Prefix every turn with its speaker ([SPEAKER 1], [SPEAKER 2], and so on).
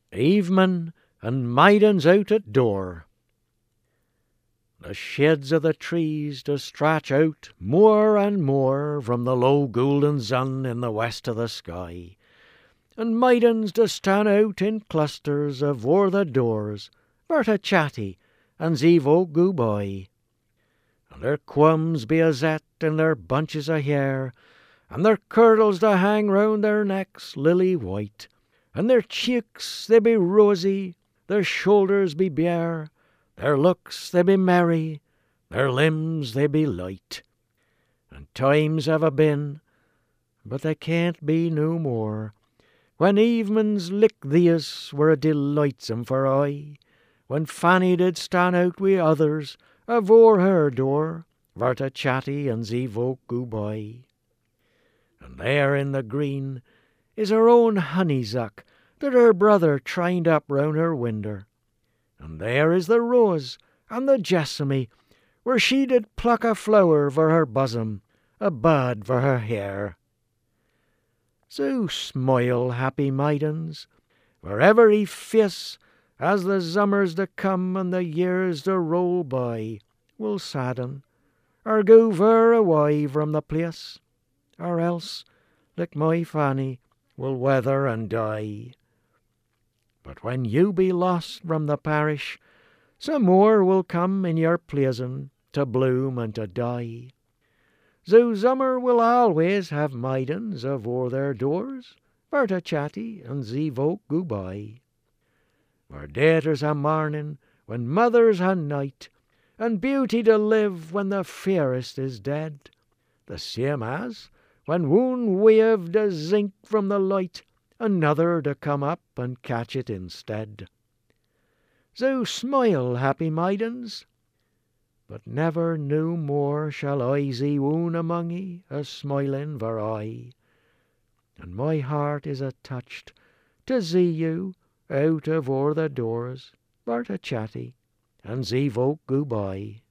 [SPEAKER 1] Evening, and maidens out at door. The shades of the trees do stretch out more and more from the low golden sun in the west of the sky, and maidens do stand out in clusters afore the doors for to chatty and see folk go by. And their quums be a set in their bunches of hair, and their kirtles do hang round their necks lily white, and their cheeks they be rosy, their shoulders be bare, their looks they be merry, their limbs they be light. And times have a been, but they can't be no more, when evenings like these were a delightsome for aye, when Fanny did stand out wi' others afore her door, for to chatty and see folk go by. And there in the green is her own honeysuck that her brother trained up round her winder, and there is the rose and the jessamine where she did pluck a flower for her bosom, a bud for her hair. So smile, happy maidens, for every face, as the summers to come and the years to roll by, will sadden, or go far away from the place, or else, like my Fanny, will wither and die. But when you be lost from the parish, some more will come in your pleasing to bloom and to die. So summer will always have maidens afore their doors, for to chatty and see folk go by. For daughters ha' morning when mothers ha' night, and beauty to live when the fairest is dead, the same as when one wave does sink from the light, another to come up and catch it instead. So smile, happy maidens, but never no more shall I see one among ye a smiling for aye, and my heart is a touched to see you out of o'er the doors for to chatty and see folk go by.